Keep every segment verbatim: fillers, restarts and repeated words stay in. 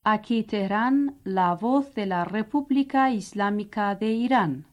Aquí Teherán, la voz de la República Islámica de Irán.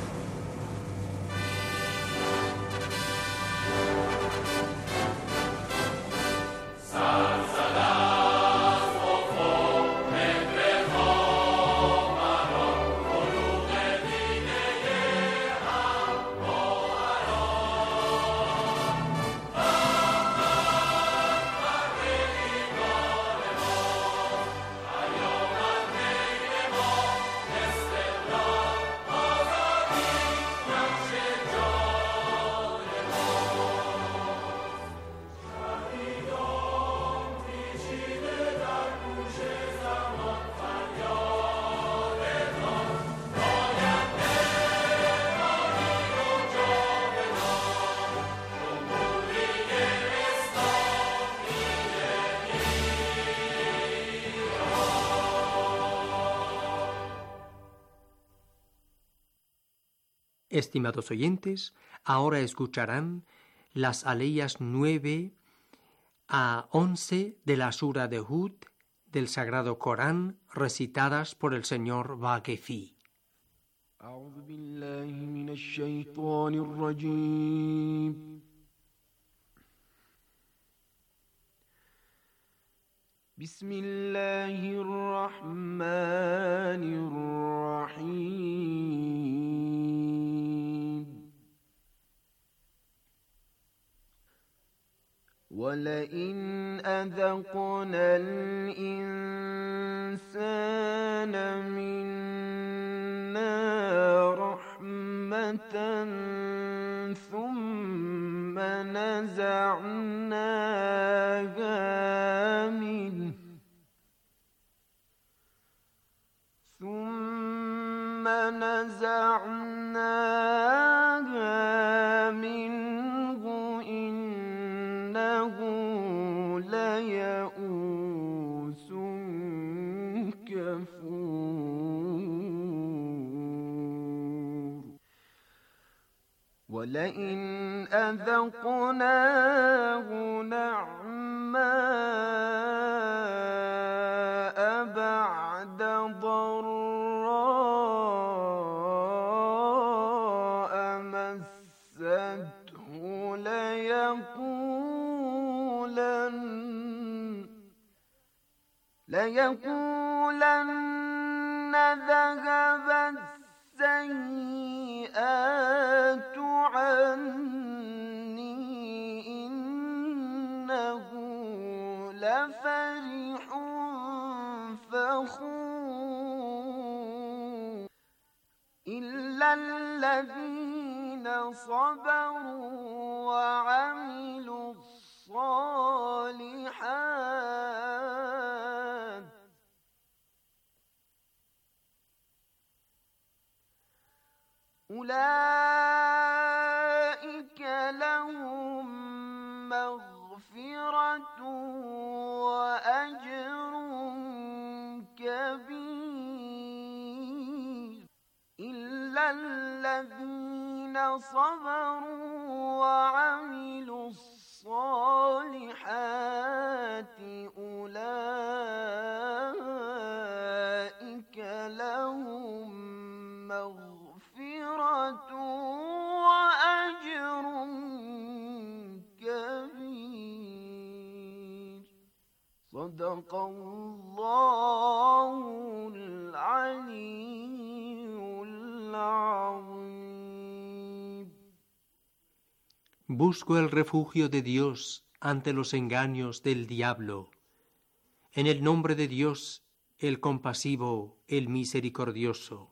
Estimados oyentes, ahora escucharán las aleyas nueve a once de la Sura de Hud del Sagrado Corán, recitadas por el señor Vaquefi. أعوذ بالله من الشيطان الرجيم. بسم الله الرحمن الرحيم. ولئن أذقنا الإنسان منا رحمة ثم نزعناها منه ثم نزعناها منه إنه ليئوس كفور. ولئن أذقناه نعماء بعد ضراء مسته ليقولن ليقولن ذهب السيئات عني إنه لفرح فخور. إلا الذين صبروا وعملوا الصالحات أولئك لهم مغفرة وأجر كبير. إلا الذين صبروا وعملوا الصالحات أولئك لهم مغفرة وأجر كبير. صدق الله العلي العظيم. Busco el refugio de Dios ante los engaños del diablo. En el nombre de Dios, el compasivo, el misericordioso.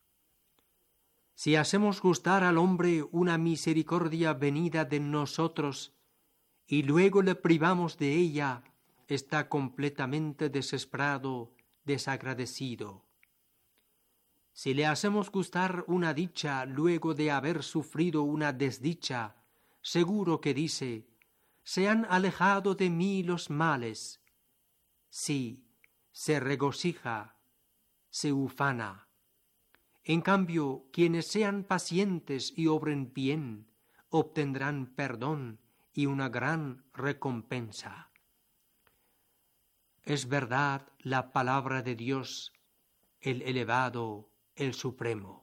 Si hacemos gustar al hombre una misericordia venida de nosotros y luego le privamos de ella, está completamente desesperado, desagradecido. Si le hacemos gustar una dicha luego de haber sufrido una desdicha, seguro que dice: se han alejado de mí los males. Sí, se regocija, se ufana. En cambio, quienes sean pacientes y obren bien, obtendrán perdón y una gran recompensa. es verdad la palabra de Dios, el elevado, el supremo.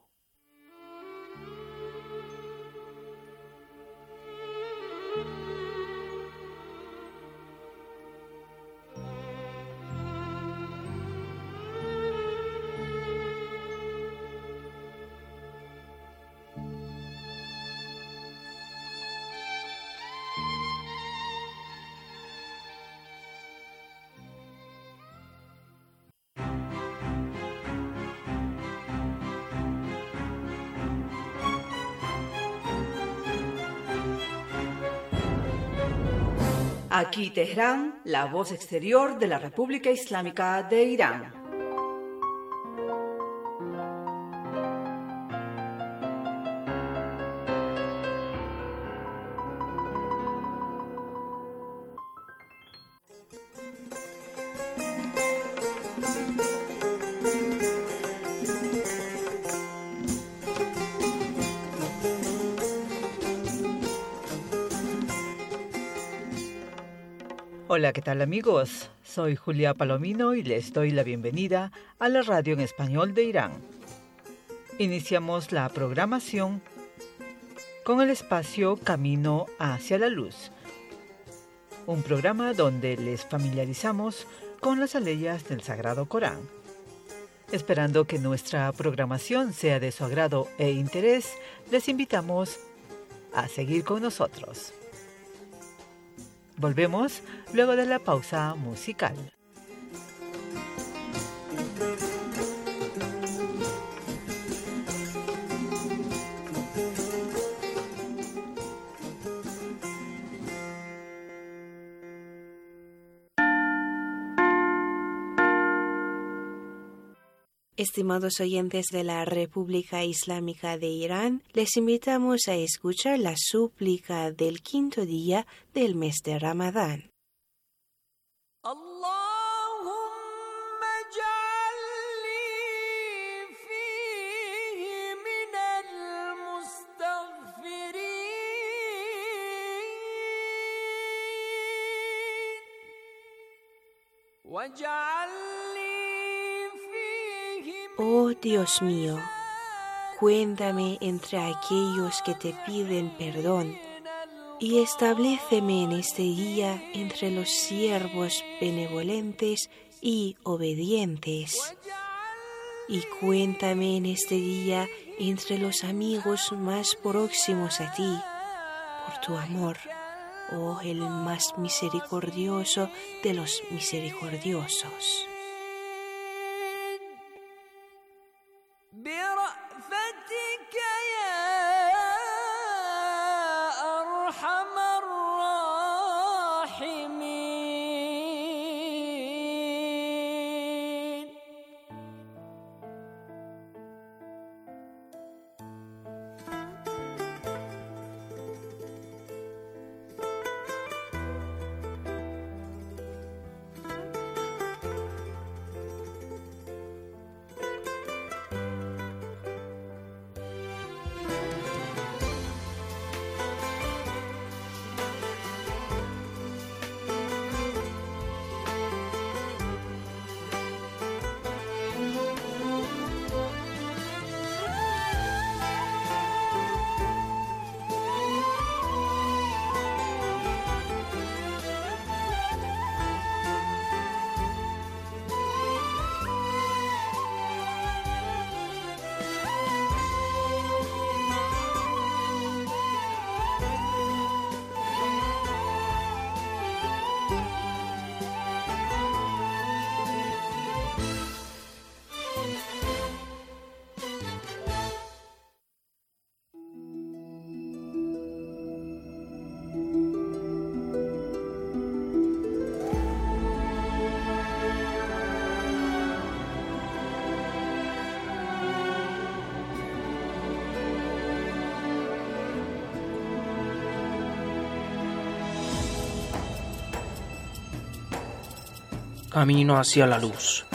Aquí Teherán, la voz exterior de la República Islámica de Irán. Hola, ¿qué tal amigos? Soy Julia Palomino y les doy la bienvenida a la radio en español de Irán. Iniciamos la programación con el espacio Camino hacia la Luz, un programa donde les familiarizamos con las aleyas del Sagrado Corán. Esperando que nuestra programación sea de su agrado e interés, les invitamos a seguir con nosotros. Volvemos luego de la pausa musical. Estimados oyentes de la República Islámica de Irán, les invitamos a escuchar la súplica del quinto día del mes de Ramadán. Oh Dios mío, cuéntame entre aquellos que te piden perdón y establéceme en este día entre los siervos benevolentes y obedientes. Y cuéntame en este día entre los amigos más próximos a ti, por tu amor, oh el más misericordioso de los misericordiosos. Camino hacia la luz.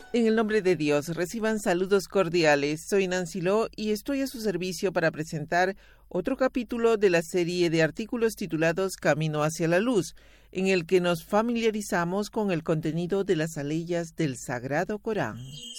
En el nombre de Dios, reciban saludos cordiales. Soy Nancy Lo y estoy a su servicio para presentar otro capítulo de la serie de artículos titulados Camino hacia la Luz, en el que nos familiarizamos con el contenido de las aleyas del Sagrado Corán.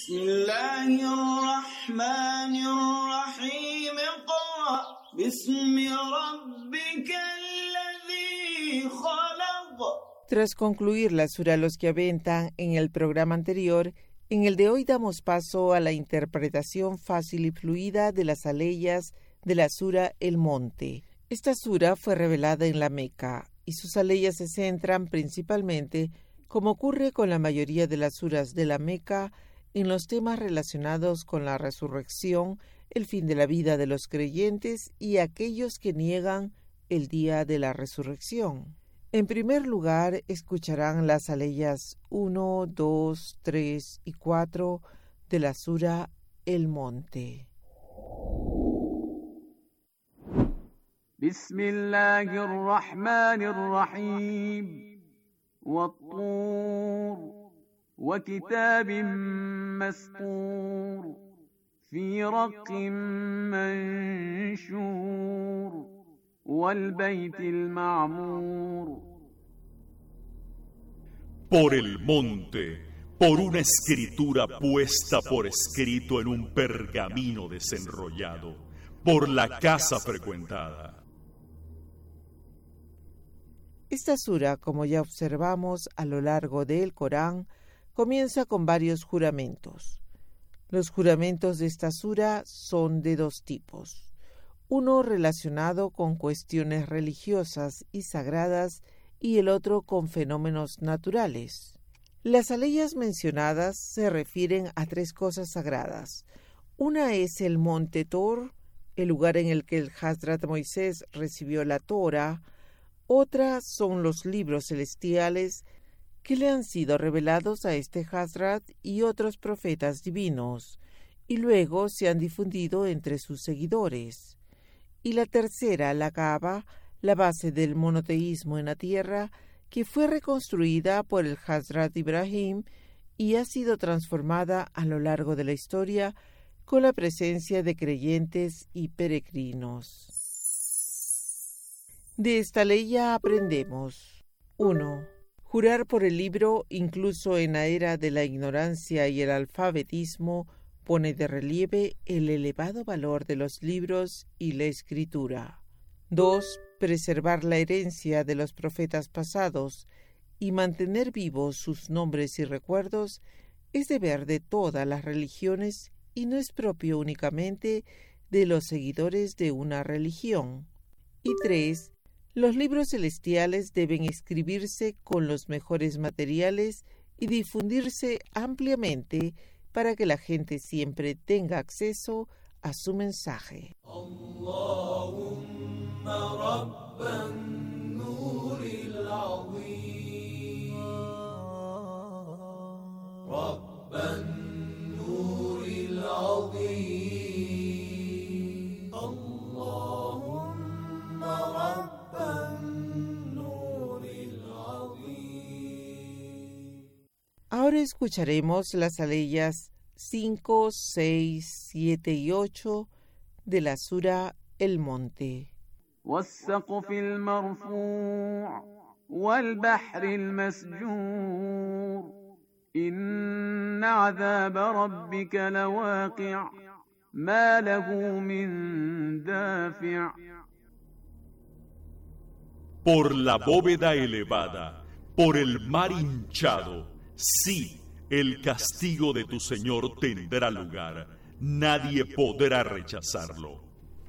Tras concluir la sura Los que aventan en el programa anterior, en el de hoy damos paso a la interpretación fácil y fluida de las aleyas de la sura El Monte. Esta sura fue revelada en la Meca y sus aleyas se centran principalmente, como ocurre con la mayoría de las suras de la Meca, en los temas relacionados con la resurrección, el fin de la vida de los creyentes y aquellos que niegan el día de la resurrección. En primer lugar, escucharán las aleyas uno, dos, tres y cuatro de la sura El Monte. Bismillahirrahmanirrahim. Wat-tur wa kitabin mastur fi raqqin manshur. Por el monte, por una escritura puesta por escrito en un pergamino desenrollado, por la casa frecuentada. Esta sura, como ya observamos a lo largo del Corán, comienza con varios juramentos. Los juramentos de esta sura son de dos tipos. Uno relacionado con cuestiones religiosas y sagradas y el otro con fenómenos naturales. Las aleyas mencionadas se refieren a tres cosas sagradas. Una es el monte Tor, el lugar en el que el Hazrat Moisés recibió la Torah. Otra son los libros celestiales que le han sido revelados a este Hazrat y otros profetas divinos, y luego se han difundido entre sus seguidores. Y la tercera, la Kaaba, la base del monoteísmo en la tierra, que fue reconstruida por el Hazrat Ibrahim y ha sido transformada a lo largo de la historia con la presencia de creyentes y peregrinos. De esta ley ya aprendemos. uno. Jurar por el libro, incluso en la era de la ignorancia y el alfabetismo, pone de relieve el elevado valor de los libros y la escritura. dos. Preservar la herencia de los profetas pasados y mantener vivos sus nombres y recuerdos es deber de todas las religiones y no es propio únicamente de los seguidores de una religión. Y tres. Los libros celestiales deben escribirse con los mejores materiales y difundirse ampliamente para que la gente siempre tenga acceso a su mensaje. Allahumma rabban nuril azim, rabban nuril azim, Allahumma rabban nuril azim. Ahora escucharemos las aleyas cinco, seis, siete y ocho de la sura El Monte. والسقف المرفوع والبحر المسجور إن عذاب ربك لواقع ما له من دافع. Por la bóveda elevada, por el mar hinchado, sí, el castigo de tu Señor tendrá lugar. Nadie podrá rechazarlo.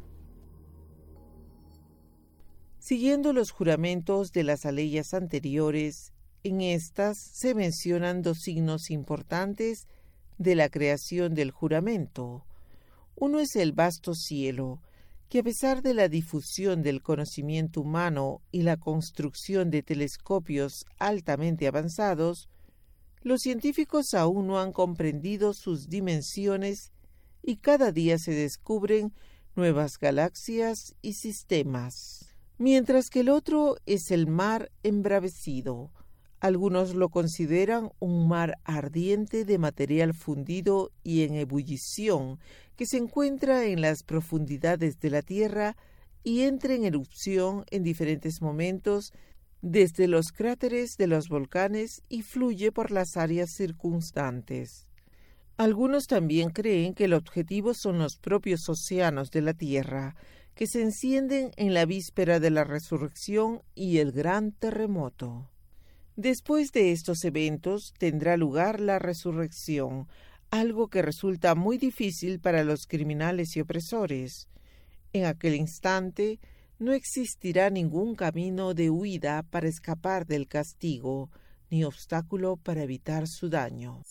Siguiendo los juramentos de las aleyas anteriores, en estas se mencionan dos signos importantes de la creación del juramento. Uno es el vasto cielo, que a pesar de la difusión del conocimiento humano y la construcción de telescopios altamente avanzados, los científicos aún no han comprendido sus dimensiones y cada día se descubren nuevas galaxias y sistemas. Mientras que el otro es el mar embravecido, Algunos lo consideran un mar ardiente de material fundido y en ebullición que se encuentra en las profundidades de la Tierra y entra en erupción en diferentes momentos desde los cráteres de los volcanes y fluye por las áreas circundantes. Algunos también creen que el objetivo son los propios océanos de la Tierra, que se encienden en la víspera de la resurrección y el gran terremoto. Después de estos eventos tendrá lugar la resurrección, algo que resulta muy difícil para los criminales y opresores. En aquel instante no existirá ningún camino de huida para escapar del castigo, ni obstáculo para evitar su daño.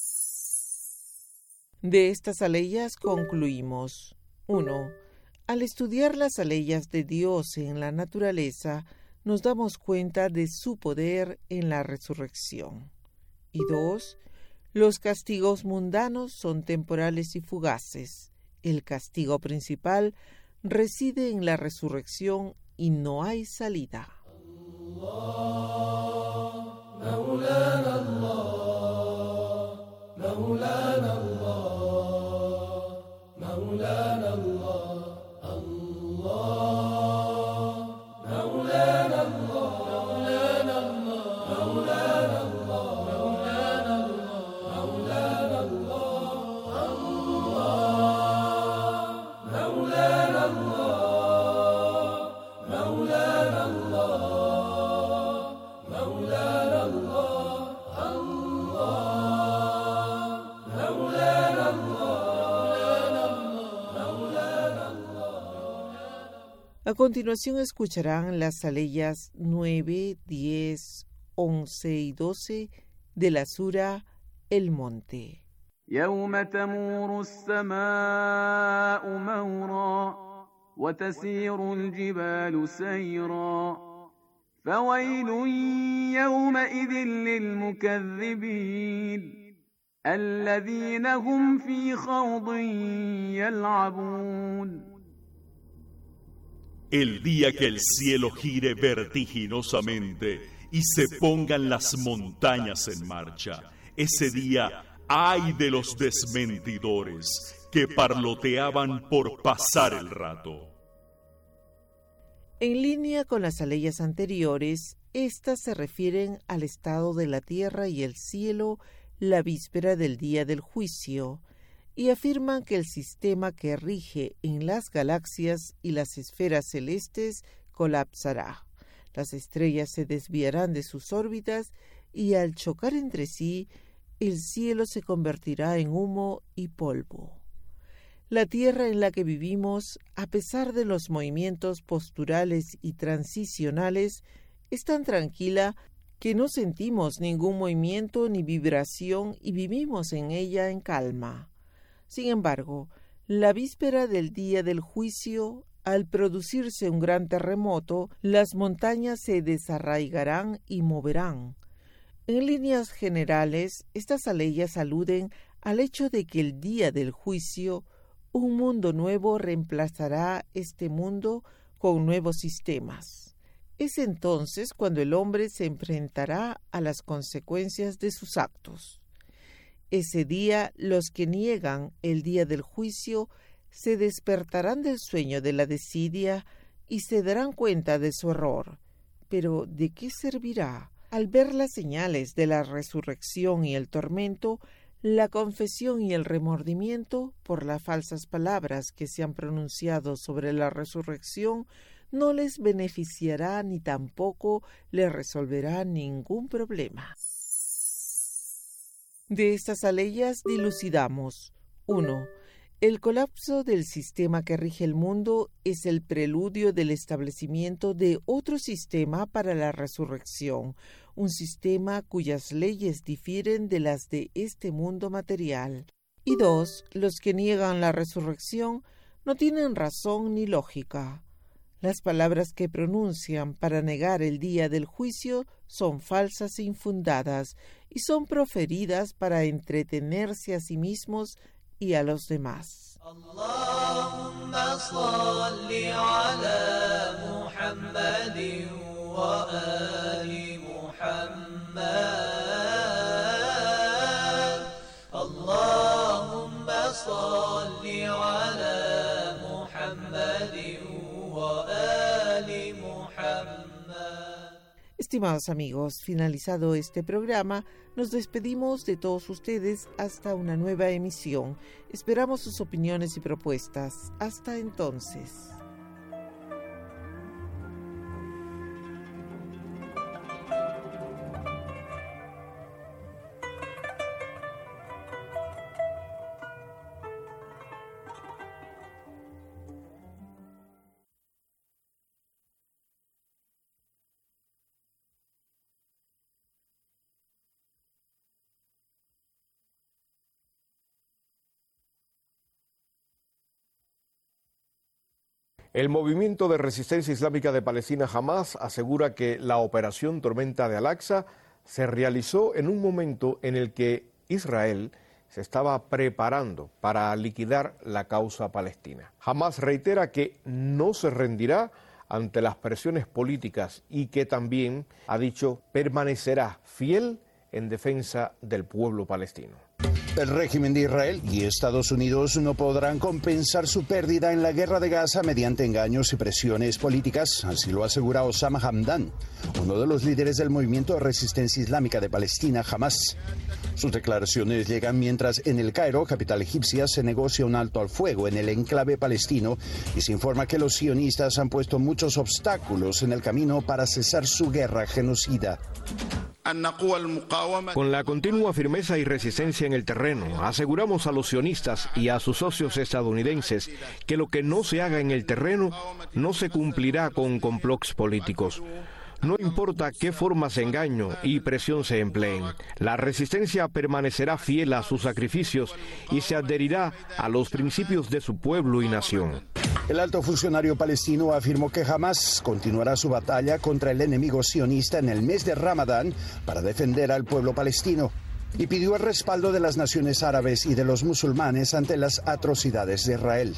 De estas aleyas concluimos. uno. Al estudiar las aleyas de Dios en la naturaleza, nos damos cuenta de su poder en la resurrección. Y dos, los castigos mundanos son temporales y fugaces. El castigo principal reside en la resurrección y no hay salida. Allah, Maulana Allah, Maulana Allah, Maulana Allah, Allah. A continuación escucharán las aleyas nueve, diez, once y doce de la sura El Monte. يوم تمور السماء مورا وتسير الجبال سيرا فويل يومئذ للمكذبين الذين هم في خوض يلعبون. El día que el cielo gire vertiginosamente y se pongan las montañas en marcha, ese día ay de los desmentidores que parloteaban por pasar el rato. En línea con las aleyas anteriores, estas se refieren al estado de la tierra y el cielo la víspera del día del juicio, y afirman que el sistema que rige en las galaxias y las esferas celestes colapsará. Las estrellas se desviarán de sus órbitas y al chocar entre sí, el cielo se convertirá en humo y polvo. La tierra en la que vivimos, a pesar de los movimientos posturales y transicionales, es tan tranquila que no sentimos ningún movimiento ni vibración y vivimos en ella en calma. Sin embargo, la víspera del día del juicio, al producirse un gran terremoto, las montañas se desarraigarán y moverán. En líneas generales, estas aleyas aluden al hecho de que el día del juicio, un mundo nuevo reemplazará este mundo con nuevos sistemas. Es entonces cuando el hombre se enfrentará a las consecuencias de sus actos. Ese día, los que niegan el día del juicio se despertarán del sueño de la desidia y se darán cuenta de su error. Pero, ¿de qué servirá? Al ver las señales de la resurrección y el tormento, la confesión y el remordimiento por las falsas palabras que se han pronunciado sobre la resurrección no les beneficiará ni tampoco les resolverá ningún problema. De estas aleyas dilucidamos. uno. El colapso del sistema que rige el mundo es el preludio del establecimiento de otro sistema para la resurrección, un sistema cuyas leyes difieren de las de este mundo material. Y dos, los que niegan la resurrección no tienen razón ni lógica. Las palabras que pronuncian para negar el día del juicio son falsas e infundadas y son proferidas para entretenerse a sí mismos y a los demás. Allahumma salli ala Muhammadin wa ali Muhammad. Estimados amigos, finalizado este programa, nos despedimos de todos ustedes hasta una nueva emisión. Esperamos sus opiniones y propuestas. Hasta entonces. El Movimiento de Resistencia Islámica de Palestina Hamás asegura que la operación Tormenta de Al-Aqsa se realizó en un momento en el que Israel se estaba preparando para liquidar la causa palestina. Hamás reitera que no se rendirá ante las presiones políticas y que también, ha dicho, permanecerá fiel en defensa del pueblo palestino. El régimen de Israel y Estados Unidos no podrán compensar su pérdida en la guerra de Gaza mediante engaños y presiones políticas, así lo asegura Osama Hamdan, uno de los líderes del movimiento de resistencia islámica de Palestina, Hamás. Sus declaraciones llegan mientras en El Cairo, capital egipcia, se negocia un alto al fuego en el enclave palestino y se informa que los sionistas han puesto muchos obstáculos en el camino para cesar su guerra genocida. Con la continua firmeza y resistencia en el terreno, aseguramos a los sionistas y a sus socios estadounidenses que lo que no se haga en el terreno no se cumplirá con complots políticos. No importa qué formas de engaño y presión se empleen, la resistencia permanecerá fiel a sus sacrificios y se adherirá a los principios de su pueblo y nación. El alto funcionario palestino afirmó que Hamás continuará su batalla contra el enemigo sionista en el mes de Ramadán para defender al pueblo palestino y pidió el respaldo de las naciones árabes y de los musulmanes ante las atrocidades de Israel.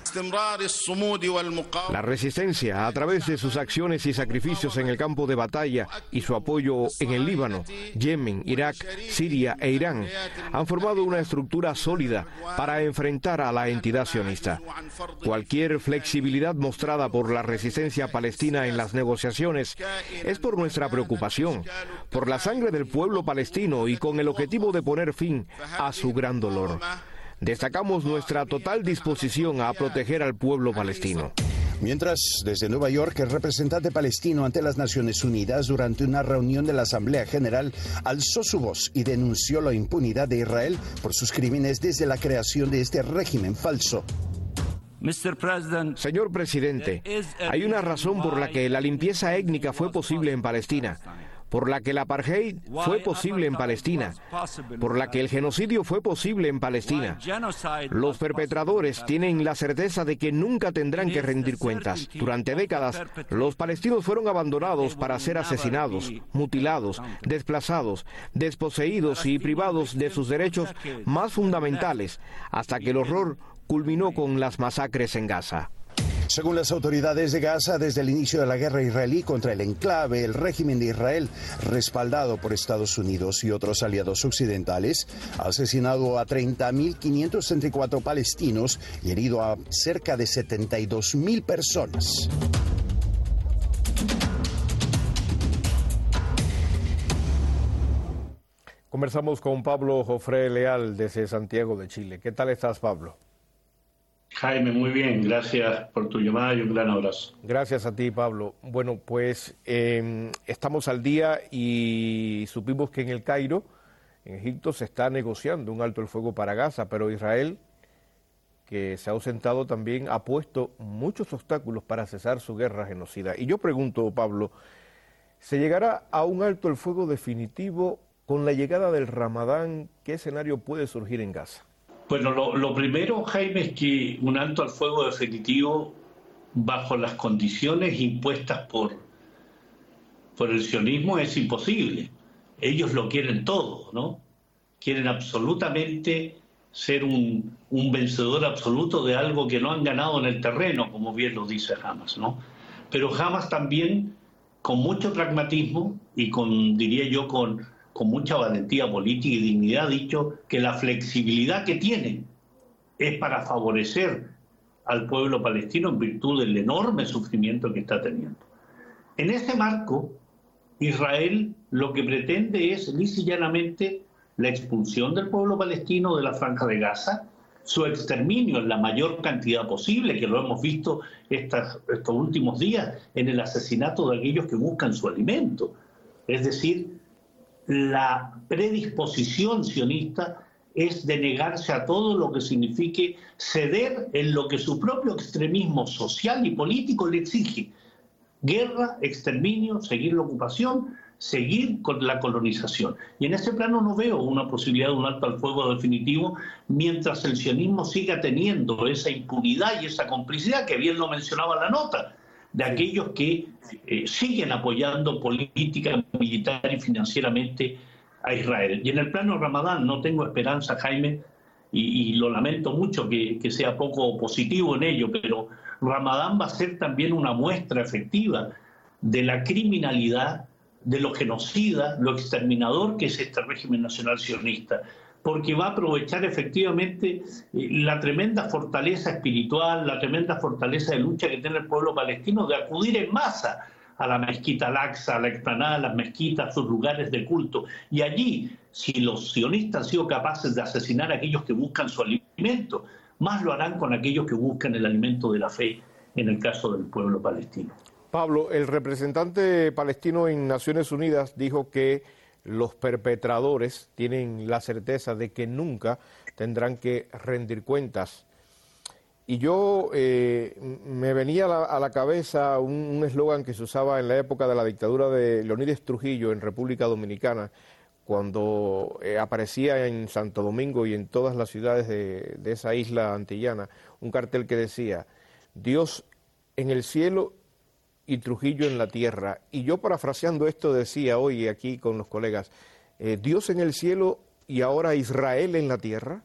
La resistencia, a través de sus acciones y sacrificios en el campo de batalla y su apoyo en el Líbano, Yemen, Irak, Siria e Irán, han formado una estructura sólida para enfrentar a la entidad sionista. Cualquier flexibilidad mostrada por la resistencia palestina en las negociaciones es por nuestra preocupación, por la sangre del pueblo palestino y con el objetivo de poner fin a su gran dolor. Destacamos nuestra total disposición a proteger al pueblo palestino. Mientras, desde Nueva York, el representante palestino ante las Naciones Unidas durante una reunión de la Asamblea General alzó su voz y denunció la impunidad de Israel por sus crímenes desde la creación de este régimen falso. Señor presidente, hay una razón por la que la limpieza étnica fue posible en Palestina, por la que el apartheid fue posible en Palestina, por la que el genocidio fue posible en Palestina. Los perpetradores tienen la certeza de que nunca tendrán que rendir cuentas. Durante décadas, los palestinos fueron abandonados para ser asesinados, mutilados, desplazados, desposeídos y privados de sus derechos más fundamentales, hasta que el horror culminó con las masacres en Gaza. Según las autoridades de Gaza, desde el inicio de la guerra israelí contra el enclave, el régimen de Israel, respaldado por Estados Unidos y otros aliados occidentales, ha asesinado a treinta mil quinientos treinta y cuatro palestinos y herido a cerca de setenta y dos mil personas. Conversamos con Pablo Jofré Leal desde Santiago de Chile. ¿Qué tal estás, Pablo? Jaime, muy bien, gracias por tu llamada y un gran abrazo. Gracias a ti, Pablo. Bueno, pues eh, estamos al día y supimos que en el Cairo, en Egipto, se está negociando un alto el fuego para Gaza, pero Israel, que se ha ausentado también, ha puesto muchos obstáculos para cesar su guerra genocida. Y yo pregunto, Pablo, ¿se llegará a un alto el fuego definitivo con la llegada del Ramadán? ¿Qué escenario puede surgir en Gaza? Bueno, lo, lo primero, Jaime, es que un alto al fuego definitivo bajo las condiciones impuestas por, por el sionismo es imposible. Ellos lo quieren todo, ¿no? Quieren absolutamente ser un, un vencedor absoluto de algo que no han ganado en el terreno, como bien lo dice Hamás, ¿no? Pero Hamás también, con mucho pragmatismo y con, diría yo, con... con mucha valentía política y dignidad, ha dicho que la flexibilidad que tienen es para favorecer al pueblo palestino en virtud del enorme sufrimiento que está teniendo. En ese marco, Israel lo que pretende es lisa y llanamente la expulsión del pueblo palestino de la Franja de Gaza, su exterminio en la mayor cantidad posible, que lo hemos visto estas, estos últimos días en el asesinato de aquellos que buscan su alimento. Es decir, la predisposición sionista es de negarse a todo lo que signifique ceder en lo que su propio extremismo social y político le exige. Guerra, exterminio, seguir la ocupación, seguir con la colonización. Y en ese plano no veo una posibilidad de un alto al fuego definitivo mientras el sionismo siga teniendo esa impunidad y esa complicidad, que bien lo mencionaba la nota, de aquellos que eh, siguen apoyando política, militar y financieramente a Israel. Y en el plano Ramadán no tengo esperanza, Jaime, y, y lo lamento mucho que, que sea poco positivo en ello, pero Ramadán va a ser también una muestra efectiva de la criminalidad, de lo genocida, lo exterminador que es este régimen nacional sionista, porque va a aprovechar efectivamente la tremenda fortaleza espiritual, la tremenda fortaleza de lucha que tiene el pueblo palestino de acudir en masa a la mezquita Al-Aqsa, a la explanada, a las mezquitas, sus lugares de culto. Y allí, si los sionistas han sido capaces de asesinar a aquellos que buscan su alimento, más lo harán con aquellos que buscan el alimento de la fe, en el caso del pueblo palestino. Pablo, el representante palestino en Naciones Unidas dijo que los perpetradores tienen la certeza de que nunca tendrán que rendir cuentas. Y yo eh, me venía a la, a la cabeza un eslogan que se usaba en la época de la dictadura de Leónides Trujillo en República Dominicana, cuando eh, aparecía en Santo Domingo y en todas las ciudades de, de esa isla antillana un cartel que decía: Dios en el cielo y Trujillo en la tierra. Y yo, parafraseando esto, decía hoy aquí con los colegas, eh, Dios en el cielo y ahora Israel en la tierra.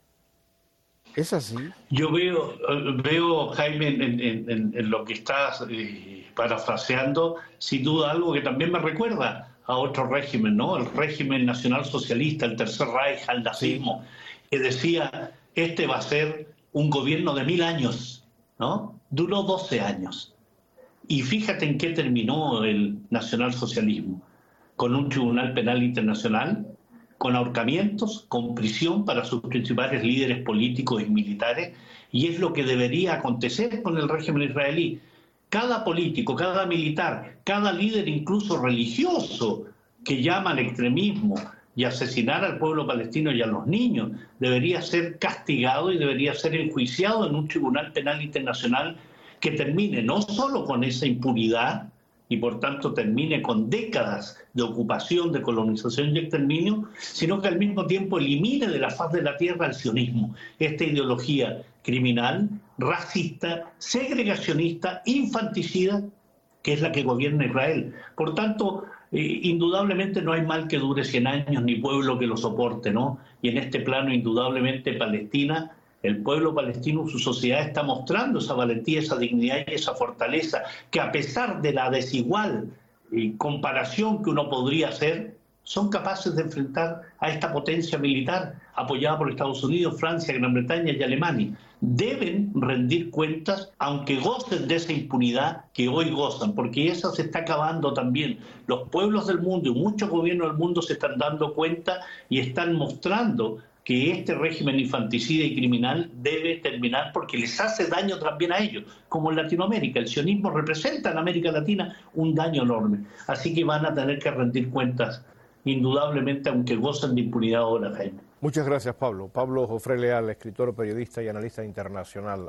¿Es así? Yo veo, veo Jaime, en, en, en, en lo que estás eh, parafraseando, sin duda algo que también me recuerda a otro régimen, ¿no? El régimen nacional socialista, el Tercer Reich, el nazismo, sí, que decía, este va a ser un gobierno de mil años, ¿no? Duró doce años. Y fíjate en qué terminó el nacionalsocialismo, con un tribunal penal internacional, con ahorcamientos, con prisión para sus principales líderes políticos y militares, y es lo que debería acontecer con el régimen israelí. Cada político, cada militar, cada líder incluso religioso que llama al extremismo y asesinar al pueblo palestino y a los niños, debería ser castigado y debería ser enjuiciado en un tribunal penal internacional que termine no solo con esa impunidad y por tanto termine con décadas de ocupación, de colonización y exterminio, sino que al mismo tiempo elimine de la faz de la tierra el sionismo, esta ideología criminal, racista, segregacionista, infanticida, que es la que gobierna Israel. Por tanto, eh, indudablemente no hay mal que dure cien años, ni pueblo que lo soporte, ¿no? Y en este plano, indudablemente, Palestina, el pueblo palestino, su sociedad está mostrando esa valentía, esa dignidad y esa fortaleza, que a pesar de la desigual eh, comparación que uno podría hacer, son capaces de enfrentar a esta potencia militar apoyada por Estados Unidos, Francia, Gran Bretaña y Alemania. Deben rendir cuentas, aunque gocen de esa impunidad que hoy gozan, porque esa se está acabando también. Los pueblos del mundo y muchos gobiernos del mundo se están dando cuenta y están mostrando que este régimen infanticida y criminal debe terminar porque les hace daño también a ellos, como en Latinoamérica. El sionismo representa en América Latina un daño enorme. Así que van a tener que rendir cuentas, indudablemente, aunque gozan de impunidad ahora, Jaime. Muchas gracias, Pablo. Pablo Jofré Leal, escritor, periodista y analista internacional.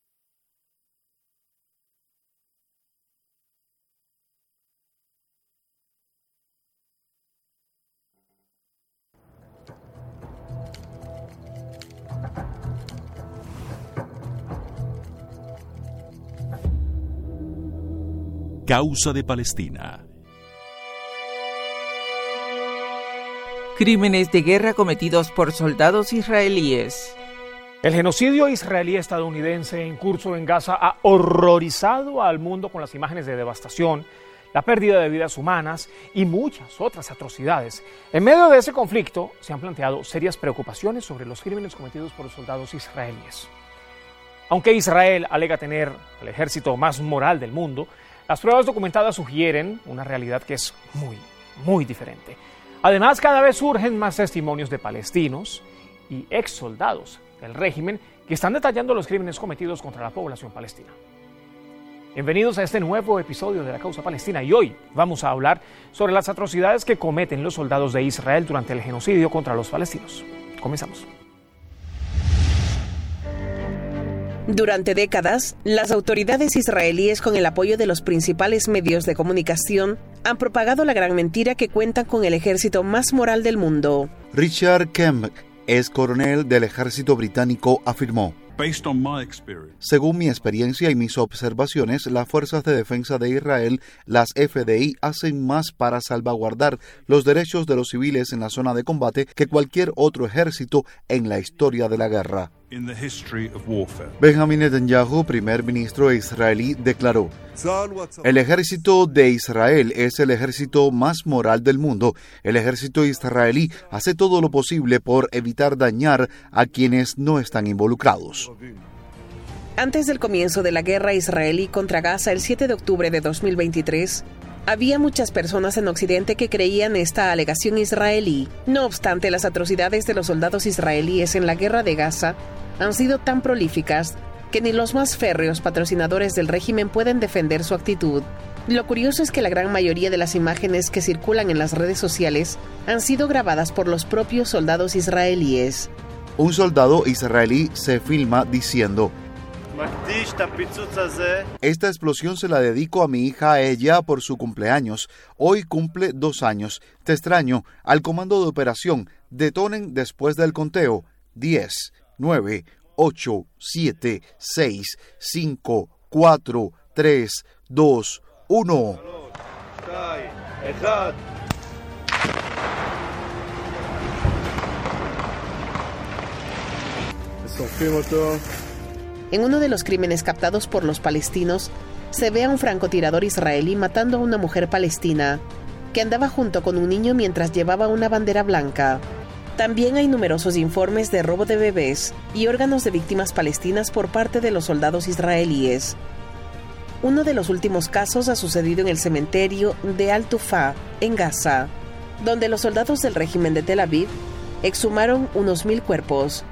Causa de Palestina. Crímenes de guerra cometidos por soldados israelíes. El genocidio israelí-estadounidense en curso en Gaza ha horrorizado al mundo con las imágenes de devastación, la pérdida de vidas humanas y muchas otras atrocidades. En medio de ese conflicto se han planteado serias preocupaciones sobre los crímenes cometidos por los soldados israelíes. Aunque Israel alega tener el ejército más moral del mundo, Las pruebas documentadas sugieren una realidad que es muy, muy diferente. Además, cada vez surgen más testimonios de palestinos y ex soldados del régimen que están detallando los crímenes cometidos contra la población palestina. Bienvenidos a este nuevo episodio de La Causa Palestina, y hoy vamos a hablar sobre las atrocidades que cometen los soldados de Israel durante el genocidio contra los palestinos. Comenzamos. Durante décadas, las autoridades israelíes, con el apoyo de los principales medios de comunicación, han propagado la gran mentira que cuentan con el ejército más moral del mundo. Richard Kemp, ex coronel del ejército británico, afirmó: según mi experiencia y mis observaciones, las fuerzas de defensa de Israel, las F D I, hacen más para salvaguardar los derechos de los civiles en la zona de combate que cualquier otro ejército en la historia de la guerra. Benjamin Netanyahu, primer ministro israelí, declaró: el ejército de Israel es el ejército más moral del mundo. El ejército israelí hace todo lo posible por evitar dañar a quienes no están involucrados. Antes del comienzo de la guerra israelí contra Gaza el siete de octubre de dos mil veintitrés, había muchas personas en Occidente que creían esta alegación israelí. No obstante, las atrocidades de los soldados israelíes en la guerra de Gaza han sido tan prolíficas que ni los más férreos patrocinadores del régimen pueden defender su actitud. Lo curioso es que la gran mayoría de las imágenes que circulan en las redes sociales han sido grabadas por los propios soldados israelíes. Un soldado israelí se filma diciendo: esta explosión se la dedico a mi hija, a ella, por su cumpleaños. Hoy cumple dos años. Te extraño. Al comando de operación, detonen después del conteo. diez, nueve, ocho, siete, seis, cinco, cuatro, tres, dos, uno. En uno de los crímenes captados por los palestinos, se ve a un francotirador israelí matando a una mujer palestina que andaba junto con un niño mientras llevaba una bandera blanca. También hay numerosos informes de robo de bebés y órganos de víctimas palestinas por parte de los soldados israelíes. Uno de los últimos casos ha sucedido en el cementerio de Al-Tufa, en Gaza, donde los soldados del régimen de Tel Aviv exhumaron unos mil cuerpos.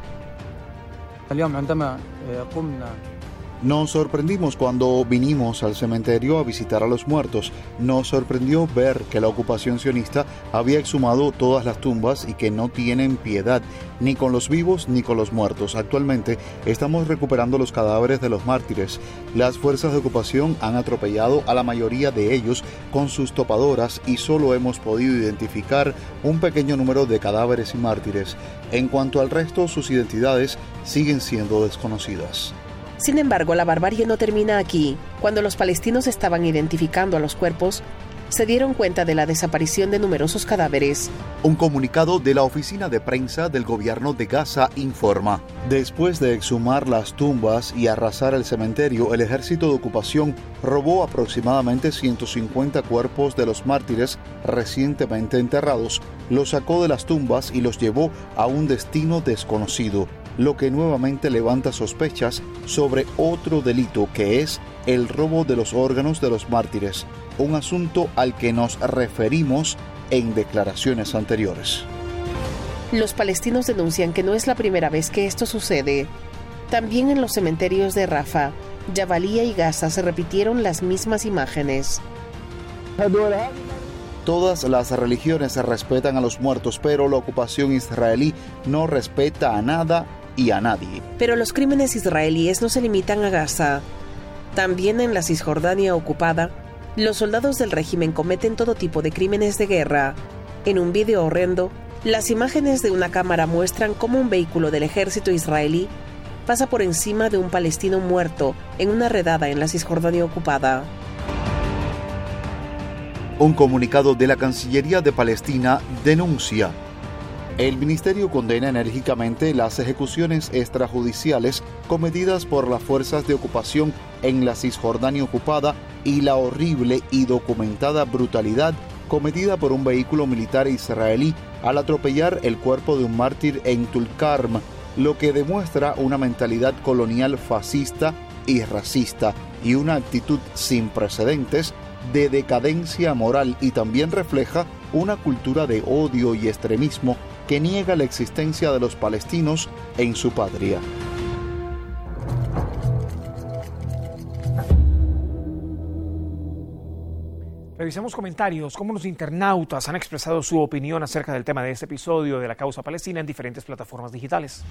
Nos sorprendimos cuando vinimos al cementerio a visitar a los muertos. Nos sorprendió ver que la ocupación sionista había exhumado todas las tumbas y que no tienen piedad ni con los vivos ni con los muertos. Actualmente estamos recuperando los cadáveres de los mártires. Las fuerzas de ocupación han atropellado a la mayoría de ellos con sus topadoras y solo hemos podido identificar un pequeño número de cadáveres y mártires. En cuanto al resto, sus identidades siguen siendo desconocidas. Sin embargo, la barbarie no termina aquí. Cuando los palestinos estaban identificando a los cuerpos, se dieron cuenta de la desaparición de numerosos cadáveres. Un comunicado de la oficina de prensa del gobierno de Gaza informa: después de exhumar las tumbas y arrasar el cementerio, el ejército de ocupación robó aproximadamente ciento cincuenta cuerpos de los mártires recientemente enterrados, los sacó de las tumbas y los llevó a un destino desconocido, lo que nuevamente levanta sospechas sobre otro delito, que es el robo de los órganos de los mártires, un asunto al que nos referimos en declaraciones anteriores. Los palestinos denuncian que no es la primera vez que esto sucede. También en los cementerios de Rafah, Jabalía y Gaza se repitieron las mismas imágenes. Todas las religiones respetan a los muertos, pero la ocupación israelí no respeta a nada y a nadie. Pero los crímenes israelíes no se limitan a Gaza. También en la Cisjordania ocupada, los soldados del régimen cometen todo tipo de crímenes de guerra. En un vídeo horrendo, las imágenes de una cámara muestran cómo un vehículo del ejército israelí pasa por encima de un palestino muerto en una redada en la Cisjordania ocupada. Un comunicado de la Cancillería de Palestina denuncia: el ministerio condena enérgicamente las ejecuciones extrajudiciales cometidas por las fuerzas de ocupación en la Cisjordania ocupada y la horrible y documentada brutalidad cometida por un vehículo militar israelí al atropellar el cuerpo de un mártir en Tulkarm, lo que demuestra una mentalidad colonial fascista y racista, y una actitud sin precedentes de decadencia moral, y también refleja una cultura de odio y extremismo que niega la existencia de los palestinos en su patria. Revisemos comentarios, cómo los internautas han expresado su opinión acerca del tema de este episodio de la causa palestina en diferentes plataformas digitales.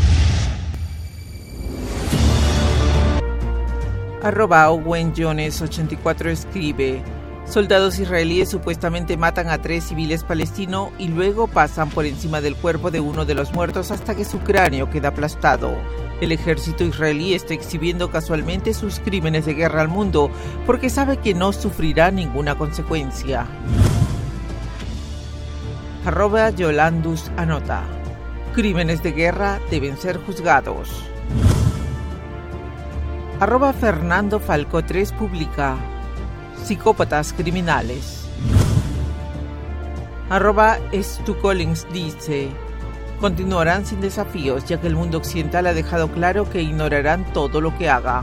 Arroba Owen Jones ochenta y cuatro escribe: soldados israelíes supuestamente matan a tres civiles palestinos y luego pasan por encima del cuerpo de uno de los muertos hasta que su cráneo queda aplastado. El ejército israelí está exhibiendo casualmente sus crímenes de guerra al mundo porque sabe que no sufrirá ninguna consecuencia. Arroba Yolandus anota: crímenes de guerra deben ser juzgados. Arroba Fernando Falco tres publica: psicópatas criminales. Arroba Stu Collins dice: continuarán sin desafíos, ya que el mundo occidental ha dejado claro que ignorarán todo lo que hagan.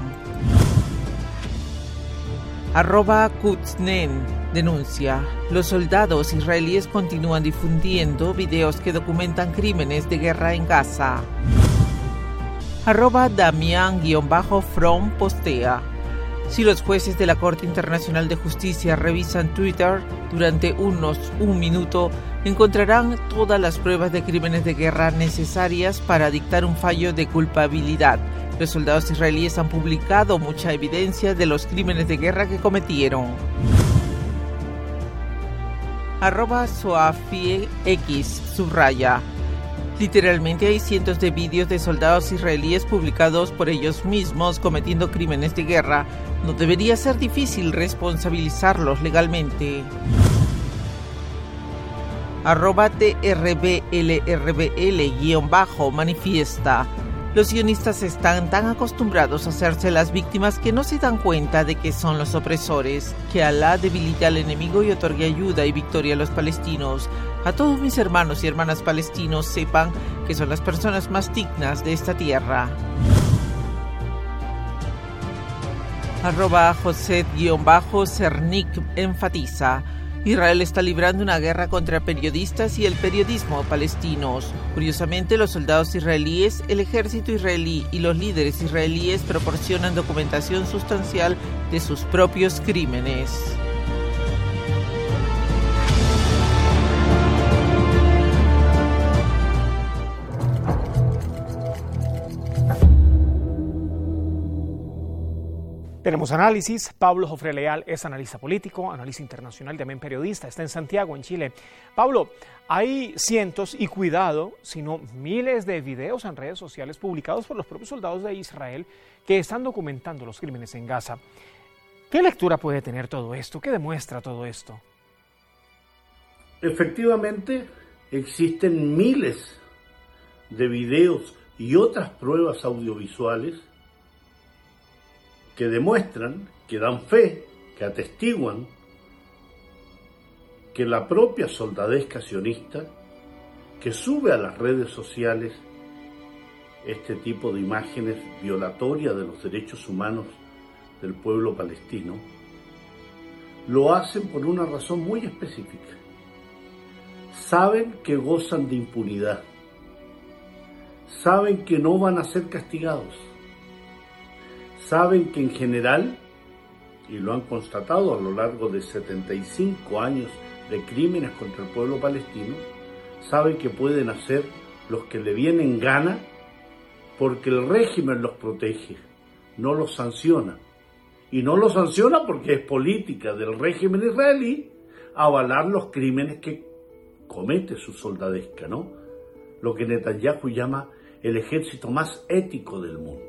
Arroba Kutznen denuncia: los soldados israelíes continúan difundiendo videos que documentan crímenes de guerra en Gaza. Arroba Damián-From postea: si los jueces de la Corte Internacional de Justicia revisan Twitter durante unos un minuto, encontrarán todas las pruebas de crímenes de guerra necesarias para dictar un fallo de culpabilidad. Los soldados israelíes han publicado mucha evidencia de los crímenes de guerra que cometieron. Arroba Soafie X subraya: literalmente hay cientos de vídeos de soldados israelíes publicados por ellos mismos cometiendo crímenes de guerra. No debería ser difícil responsabilizarlos legalmente. Arroba T R B L R B L guión bajo manifiesta: los sionistas están tan acostumbrados a hacerse las víctimas que no se dan cuenta de que son los opresores. Que Alá debilite al enemigo y otorgue ayuda y victoria a los palestinos. A todos mis hermanos y hermanas palestinos sepan que son las personas más dignas de esta tierra. Arroba José-Cernic enfatiza: Israel está librando una guerra contra periodistas y el periodismo palestinos. Curiosamente, los soldados israelíes, el ejército israelí y los líderes israelíes proporcionan documentación sustancial de sus propios crímenes. Tenemos análisis. Pablo Jofre Leal es analista político, analista internacional, también periodista, está en Santiago, en Chile. Pablo, hay cientos y cuidado, sino miles de videos en redes sociales publicados por los propios soldados de Israel que están documentando los crímenes en Gaza. ¿Qué lectura puede tener todo esto? ¿Qué demuestra todo esto? Efectivamente, existen miles de videos y otras pruebas audiovisuales que demuestran, que dan fe, que atestiguan que la propia soldadesca sionista, que sube a las redes sociales este tipo de imágenes violatorias de los derechos humanos del pueblo palestino, lo hacen por una razón muy específica. Saben que gozan de impunidad, saben que no van a ser castigados, saben que en general, y lo han constatado a lo largo de setenta y cinco años de crímenes contra el pueblo palestino, saben que pueden hacer los que le vienen gana porque el régimen los protege, no los sanciona. Y no los sanciona porque es política del régimen israelí avalar los crímenes que comete su soldadesca, ¿no? Lo que Netanyahu llama el ejército más ético del mundo.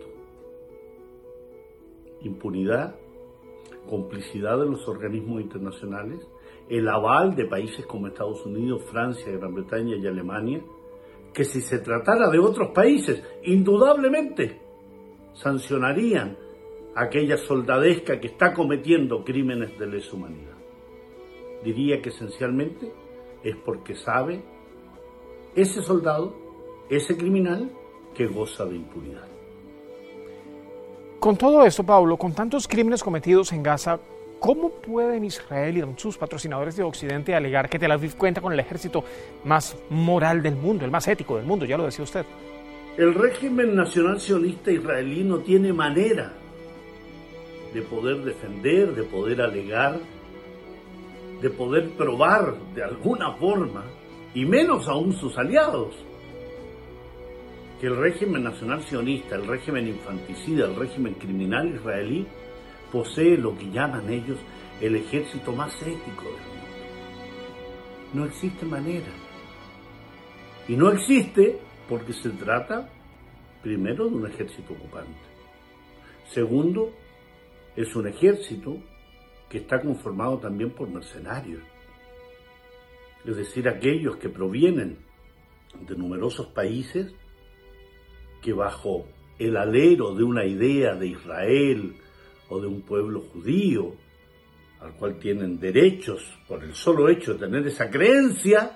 Impunidad, complicidad de los organismos internacionales, el aval de países como Estados Unidos, Francia, Gran Bretaña y Alemania, que si se tratara de otros países, indudablemente sancionarían a aquella soldadesca que está cometiendo crímenes de lesa humanidad. Diría que esencialmente es porque sabe ese soldado, ese criminal, que goza de impunidad. Con todo esto, Pablo, con tantos crímenes cometidos en Gaza, ¿cómo pueden Israel y sus patrocinadores de Occidente alegar que Tel Aviv cuenta con el ejército más moral del mundo, el más ético del mundo? Ya lo decía usted. El régimen nacional sionista israelí no tiene manera de poder defender, de poder alegar, de poder probar de alguna forma, y menos aún sus aliados, que el régimen nacional sionista, el régimen infanticida, el régimen criminal israelí, posee lo que llaman ellos el ejército más ético del mundo. No existe manera. Y no existe porque se trata, primero, de un ejército ocupante. Segundo, es un ejército que está conformado también por mercenarios. Es decir, aquellos que provienen de numerosos países que bajo el alero de una idea de Israel o de un pueblo judío, al cual tienen derechos por el solo hecho de tener esa creencia,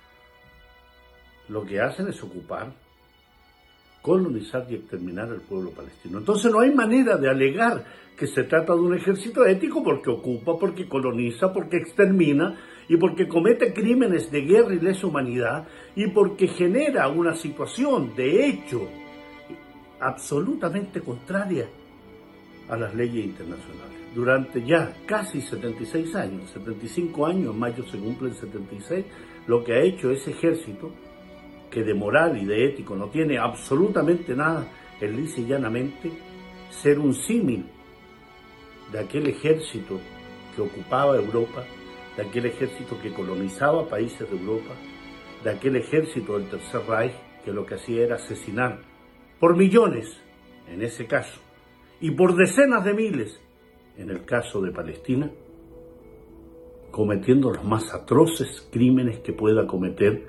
lo que hacen es ocupar, colonizar y exterminar al pueblo palestino. Entonces no hay manera de alegar que se trata de un ejército ético porque ocupa, porque coloniza, porque extermina y porque comete crímenes de guerra y lesa humanidad y porque genera una situación de hecho absolutamente contraria a las leyes internacionales. Durante ya casi setenta y seis años, setenta y cinco años, en mayo se cumplen setenta y seis, lo que ha hecho ese ejército, que de moral y de ético no tiene absolutamente nada, es lisa y llanamente ser un símil de aquel ejército que ocupaba Europa, de aquel ejército que colonizaba países de Europa, de aquel ejército del Tercer Reich, que lo que hacía era asesinar por millones, en ese caso, y por decenas de miles, en el caso de Palestina, cometiendo los más atroces crímenes que pueda cometer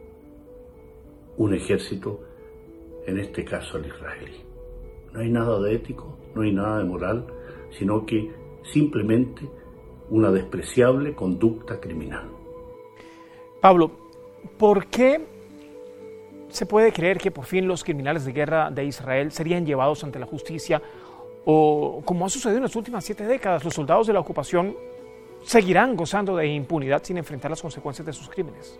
un ejército, en este caso el israelí. No hay nada de ético, no hay nada de moral, sino que simplemente una despreciable conducta criminal. Pablo, ¿por qué se puede creer que por fin los criminales de guerra de Israel serían llevados ante la justicia? O, como ha sucedido en las últimas siete décadas, los soldados de la ocupación seguirán gozando de impunidad sin enfrentar las consecuencias de sus crímenes.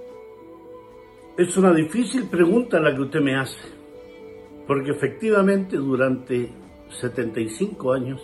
Es una difícil pregunta la que usted me hace, porque efectivamente durante setenta y cinco años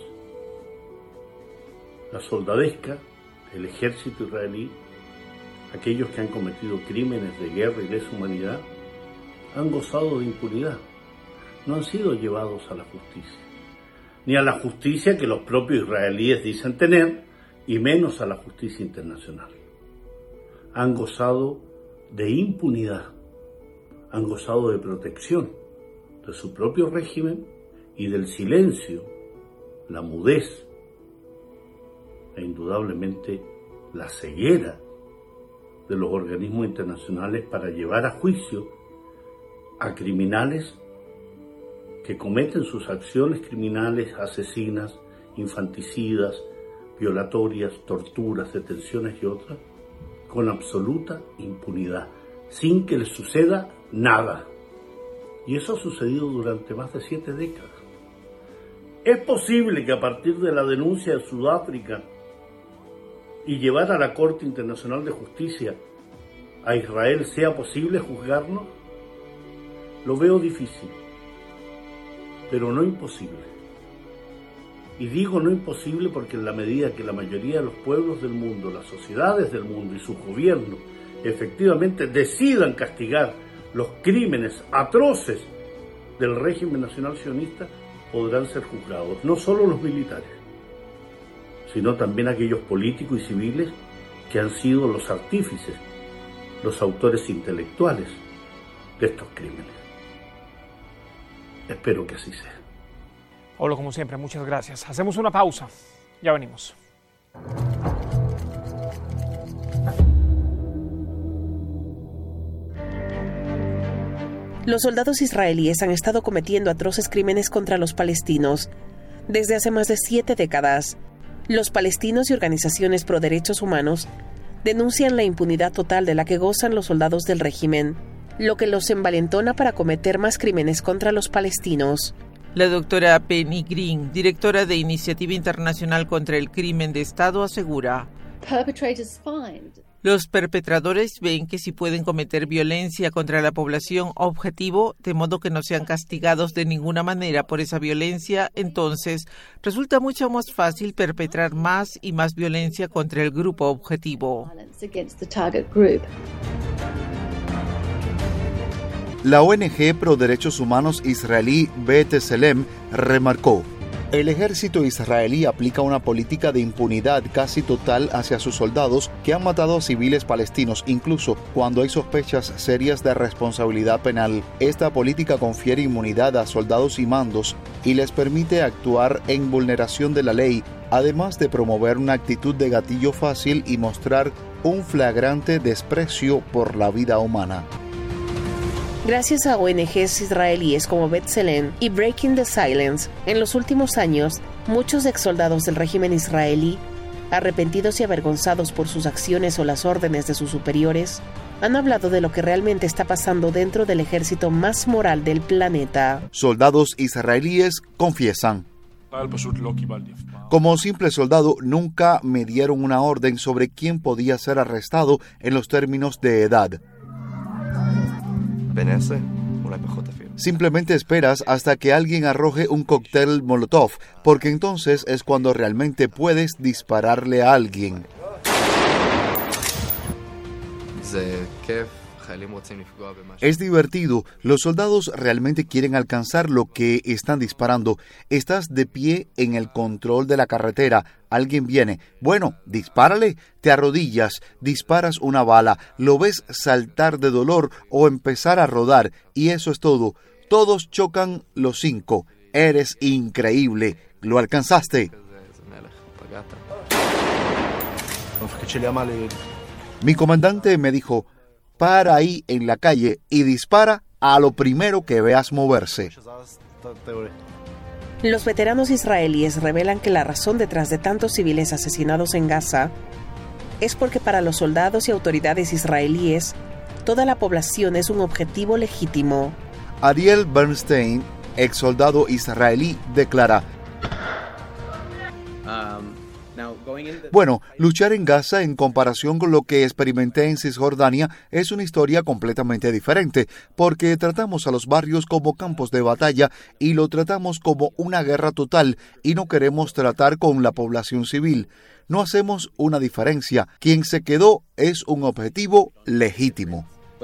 la soldadesca, el ejército israelí, aquellos que han cometido crímenes de guerra y lesa humanidad, han gozado de impunidad. No han sido llevados a la justicia, ni a la justicia que los propios israelíes dicen tener, y menos a la justicia internacional. Han gozado de impunidad, han gozado de protección de su propio régimen y del silencio, la mudez e indudablemente la ceguera de los organismos internacionales para llevar a juicio a criminales que cometen sus acciones criminales asesinas, infanticidas, violatorias, torturas, detenciones y otras, con absoluta impunidad, sin que les suceda nada. Y eso ha sucedido durante más de siete décadas. ¿Es posible que a partir de la denuncia de Sudáfrica y llevar a la Corte Internacional de Justicia a Israel sea posible juzgarnos? Lo veo difícil, pero no imposible. Y digo no imposible porque en la medida que la mayoría de los pueblos del mundo, las sociedades del mundo y sus gobiernos efectivamente decidan castigar los crímenes atroces del régimen nacional sionista, podrán ser juzgados no solo los militares, sino también aquellos políticos y civiles que han sido los artífices, los autores intelectuales de estos crímenes. Espero que así sea. Pablo, como siempre, muchas gracias. Hacemos una pausa. Ya venimos. Los soldados israelíes han estado cometiendo atroces crímenes contra los palestinos desde hace más de siete décadas. Los palestinos y organizaciones pro derechos humanos denuncian la impunidad total de la que gozan los soldados del régimen, lo que los envalentona para cometer más crímenes contra los palestinos. La doctora Penny Green, directora de Iniciativa Internacional contra el Crimen de Estado, asegura: los perpetradores ven que si pueden cometer violencia contra la población objetivo, de modo que no sean castigados de ninguna manera por esa violencia, entonces resulta mucho más fácil perpetrar más y más violencia contra el grupo objetivo. La O N G Pro Derechos Humanos israelí B'Tselem remarcó: el ejército israelí aplica una política de impunidad casi total hacia sus soldados que han matado a civiles palestinos, incluso cuando hay sospechas serias de responsabilidad penal. Esta política confiere inmunidad a soldados y mandos y les permite actuar en vulneración de la ley, además de promover una actitud de gatillo fácil y mostrar un flagrante desprecio por la vida humana. Gracias a O N Ges israelíes como B'Tselem y Breaking the Silence, en los últimos años, muchos exsoldados del régimen israelí, arrepentidos y avergonzados por sus acciones o las órdenes de sus superiores, han hablado de lo que realmente está pasando dentro del ejército más moral del planeta. Soldados israelíes confiesan: como simple soldado, nunca me dieron una orden sobre quién podía ser arrestado en los términos de edad. Simplemente esperas hasta que alguien arroje un cóctel Molotov, porque entonces es cuando realmente puedes dispararle a alguien. Es divertido, los soldados realmente quieren alcanzar lo que están disparando. Estás de pie en el control de la carretera, alguien viene, bueno, dispárale, te arrodillas, disparas una bala, lo ves saltar de dolor o empezar a rodar, y eso es todo. Todos chocan los cinco. Eres increíble, lo alcanzaste. Mi comandante me dijo: para ahí en la calle y dispara a lo primero que veas moverse. Los veteranos israelíes revelan que la razón detrás de tantos civiles asesinados en Gaza es porque para los soldados y autoridades israelíes, toda la población es un objetivo legítimo. Ariel Bernstein, ex soldado israelí, declara: bueno, luchar en Gaza en comparación con lo que experimenté en Cisjordania es una historia completamente diferente, porque tratamos a los barrios como campos de batalla y lo tratamos como una guerra total y no queremos tratar con la población civil. No hacemos una diferencia. Quien se quedó es un objetivo legítimo.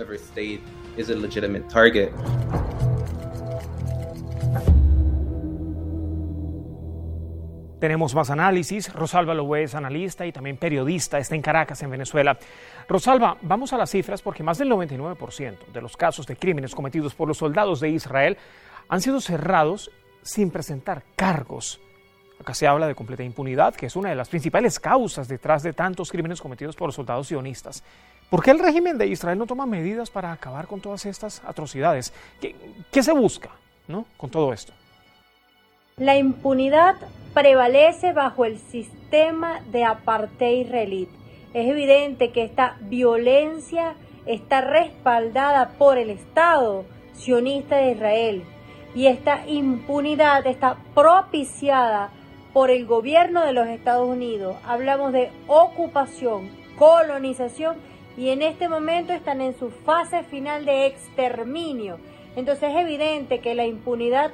Tenemos más análisis. Rosalba Lowe es analista y también periodista, está en Caracas, en Venezuela. Rosalba, vamos a las cifras porque más del noventa y nueve por ciento de los casos de crímenes cometidos por los soldados de Israel han sido cerrados sin presentar cargos. Acá se habla de completa impunidad, que es una de las principales causas detrás de tantos crímenes cometidos por los soldados sionistas. ¿Por qué el régimen de Israel no toma medidas para acabar con todas estas atrocidades? ¿Qué, qué se busca, ¿no?, con todo esto? La impunidad prevalece bajo el sistema de apartheid israelí. Es evidente que esta violencia está respaldada por el Estado sionista de Israel y esta impunidad está propiciada por el gobierno de los Estados Unidos. Hablamos de ocupación, colonización y en este momento están en su fase final de exterminio. Entonces es evidente que la impunidad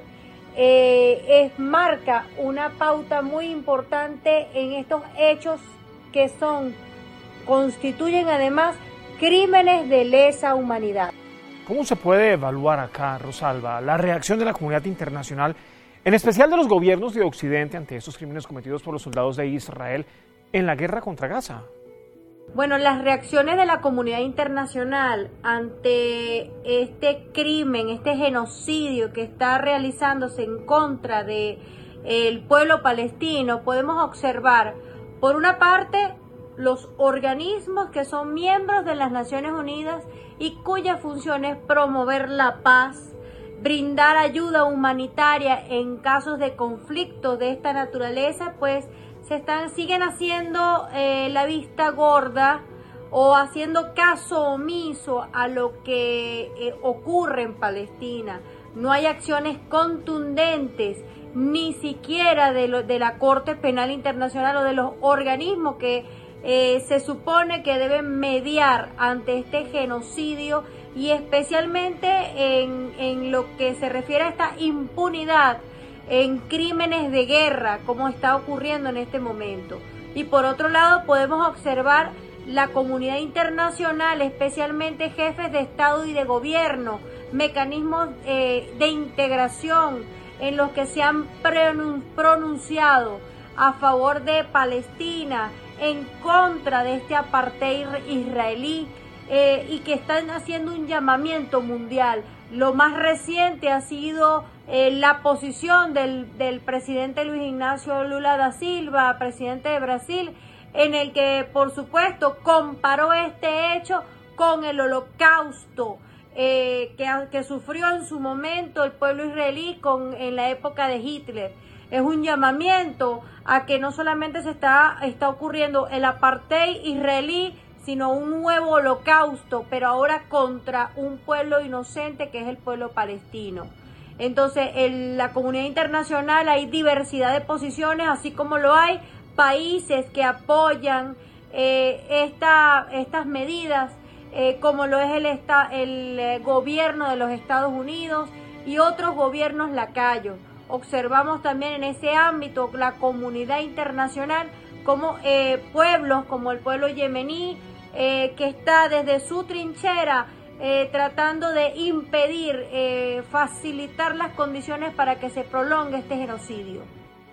Eh, es, marca una pauta muy importante en estos hechos que son, constituyen además crímenes de lesa humanidad. ¿Cómo se puede evaluar acá, Rosalba, la reacción de la comunidad internacional, en especial de los gobiernos de Occidente, ante estos crímenes cometidos por los soldados de Israel en la guerra contra Gaza? Bueno, las reacciones de la comunidad internacional ante este crimen, este genocidio que está realizándose en contra del pueblo palestino, podemos observar, por una parte, los organismos que son miembros de las Naciones Unidas y cuya función es promover la paz, brindar ayuda humanitaria en casos de conflictos de esta naturaleza, pues se están, siguen haciendo eh, la vista gorda o haciendo caso omiso a lo que eh, ocurre en Palestina. no hay acciones contundentes, ni siquiera de, lo, de la Corte Penal Internacional o de los organismos que eh, se supone que deben mediar ante este genocidio, y especialmente en, en lo que se refiere a esta impunidad en crímenes de guerra, como está ocurriendo en este momento. Y por otro lado podemos observar la comunidad internacional, especialmente jefes de Estado y de gobierno, mecanismos eh, de integración en los que se han pronunciado a favor de Palestina, en contra de este apartheid israelí, eh, y que están haciendo un llamamiento mundial. Lo más reciente ha sido eh, la posición del, del presidente Luis Ignacio Lula da Silva, presidente de Brasil, en el que, por supuesto, comparó este hecho con el holocausto eh, que, que sufrió en su momento el pueblo israelí con, en la época de Hitler. Es un llamamiento a que no solamente se está, está ocurriendo el apartheid israelí, sino un nuevo holocausto, pero ahora contra un pueblo inocente que es el pueblo palestino. Entonces, en la comunidad internacional hay diversidad de posiciones, así como lo hay países que apoyan eh, esta, estas medidas, eh, como lo es el, esta, el eh, gobierno de los Estados Unidos y otros gobiernos lacayos. Observamos también en ese ámbito la comunidad internacional como eh, pueblos, como el pueblo yemení, eh, que está desde su trinchera eh, tratando de impedir, eh, facilitar las condiciones para que se prolongue este genocidio.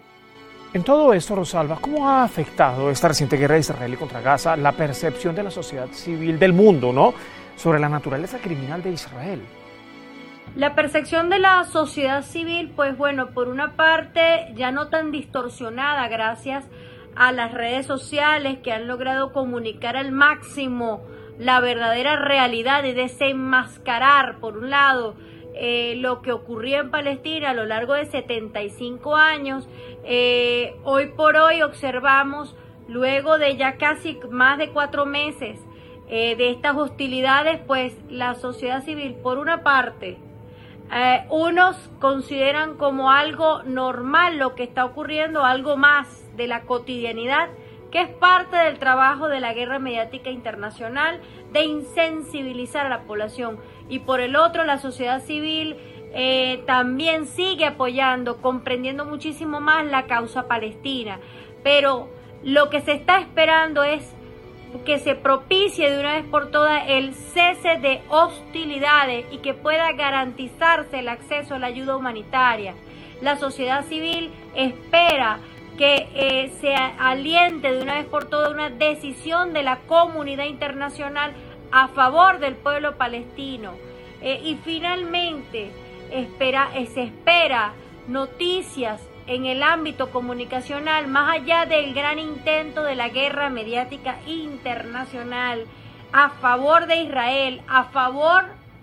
En todo esto, Rosalba, ¿cómo ha afectado esta reciente guerra israelí contra Gaza la percepción de la sociedad civil del mundo, ¿no?, sobre la naturaleza criminal de Israel? La percepción de la sociedad civil, pues bueno, por una parte ya no tan distorsionada gracias a las redes sociales que han logrado comunicar al máximo la verdadera realidad y desenmascarar, por un lado, eh, lo que ocurría en Palestina a lo largo de setenta y cinco años. Eh, hoy por hoy observamos, luego de ya casi más de cuatro meses eh, de estas hostilidades, pues la sociedad civil, por una parte, Eh, unos consideran como algo normal lo que está ocurriendo, algo más de la cotidianidad, que es parte del trabajo de la guerra mediática internacional, de insensibilizar a la población. Y por el otro, la sociedad civil eh, también sigue apoyando, comprendiendo muchísimo más la causa palestina. Pero lo que se está esperando es que se propicie de una vez por todas el cese de hostilidades y que pueda garantizarse el acceso a la ayuda humanitaria. La sociedad civil espera que eh, se aliente de una vez por todas una decisión de la comunidad internacional a favor del pueblo palestino. Eh, y finalmente espera, eh, se espera noticias en el ámbito comunicacional, más allá del gran intento de la guerra mediática internacional a favor de Israel, a favor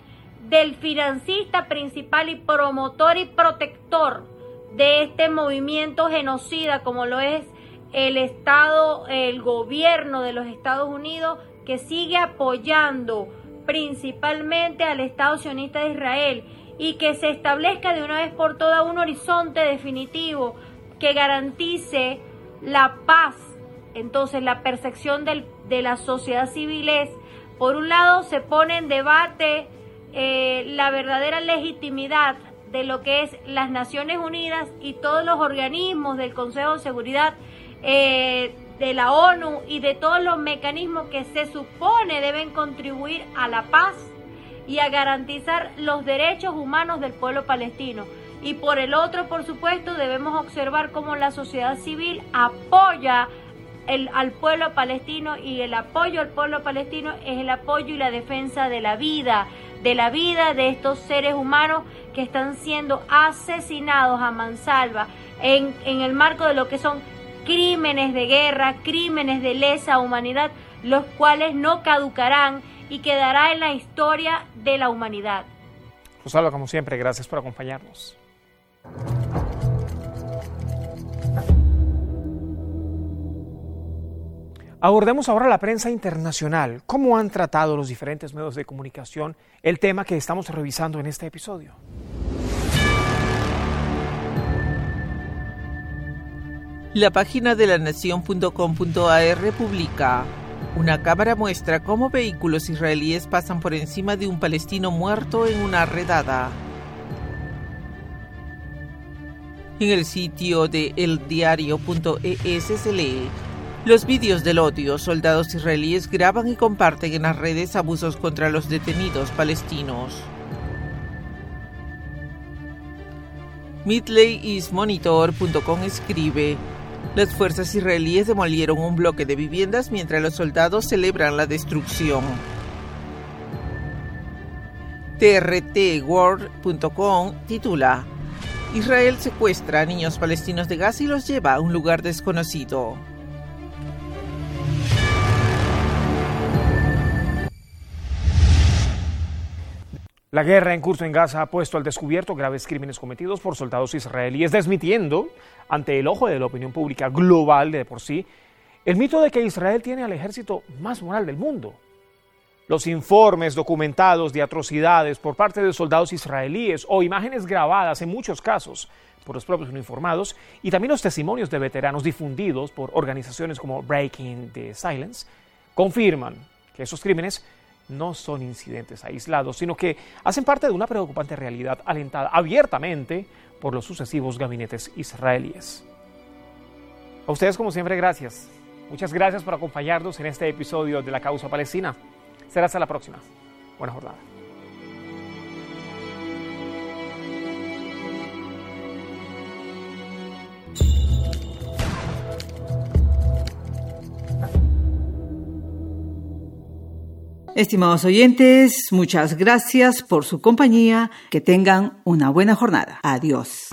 del financista principal y promotor y protector de este movimiento genocida como lo es el Estado, el gobierno de los Estados Unidos, que sigue apoyando principalmente al Estado sionista de Israel, y que se establezca de una vez por todas un horizonte definitivo que garantice la paz. Entonces, la percepción del, de la sociedad civil es, por un lado, se pone en debate eh, la verdadera legitimidad de lo que es las Naciones Unidas y todos los organismos del Consejo de Seguridad eh, de la ONU y de todos los mecanismos que se supone deben contribuir a la paz y a garantizar los derechos humanos del pueblo palestino. Y por el otro, por supuesto, debemos observar cómo la sociedad civil apoya el, al pueblo palestino, y el apoyo al pueblo palestino es el apoyo y la defensa de la vida, de la vida de estos seres humanos que están siendo asesinados a mansalva en, en el marco de lo que son crímenes de guerra, crímenes de lesa humanidad, los cuales no caducarán y quedará en la historia de la humanidad. Rosalba, como siempre, gracias por acompañarnos. Abordemos ahora la prensa internacional. ¿Cómo han tratado los diferentes medios de comunicación el tema que estamos revisando en este episodio? La página de la nación punto com punto a r publica: una cámara muestra cómo vehículos israelíes pasan por encima de un palestino muerto en una redada. En el sitio de el diario punto e s se lee: los vídeos del odio, soldados israelíes graban y comparten en las redes abusos contra los detenidos palestinos. Middle East Monitor punto com escribe: las fuerzas israelíes demolieron un bloque de viviendas mientras los soldados celebran la destrucción. T R T World punto com titula: Israel secuestra a niños palestinos de Gaza y los lleva a un lugar desconocido. La guerra en curso en Gaza ha puesto al descubierto graves crímenes cometidos por soldados israelíes, desmintiendo, ante el ojo de la opinión pública global de por sí, el mito de que Israel tiene al ejército más moral del mundo. Los informes documentados de atrocidades por parte de soldados israelíes o imágenes grabadas en muchos casos por los propios uniformados y también los testimonios de veteranos difundidos por organizaciones como Breaking the Silence confirman que esos crímenes no son incidentes aislados, sino que hacen parte de una preocupante realidad alentada abiertamente por los sucesivos gabinetes israelíes. A ustedes, como siempre, gracias. Muchas gracias por acompañarnos en este episodio de La Causa Palestina. Será hasta la próxima. Buena jornada. Estimados oyentes, muchas gracias por su compañía. Que tengan una buena jornada. Adiós.